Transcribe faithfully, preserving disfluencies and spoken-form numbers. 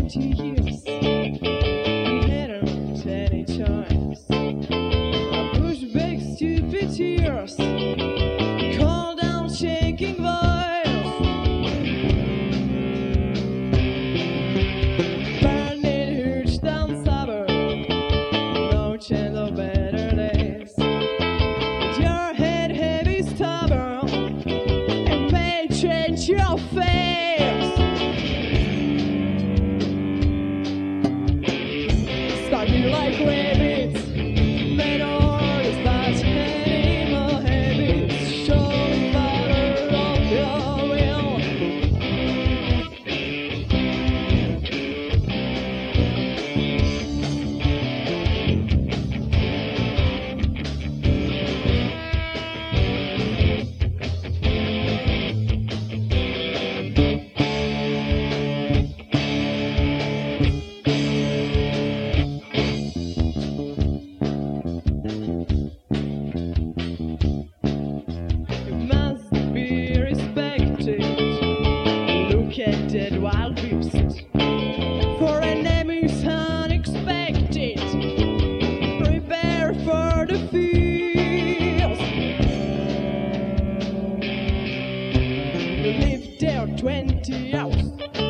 twenty years. We hadn't any choice. I push back stupid tears. Call down shaking voice. Burning huge down suburb. No chance of better days. With your head heavy stubborn. It may change your face. Starting like rabbits, men are such animal habits. Show the power of your will. Dead wild beast. For enemies unexpected, prepare for the field. You lived there twenty hours.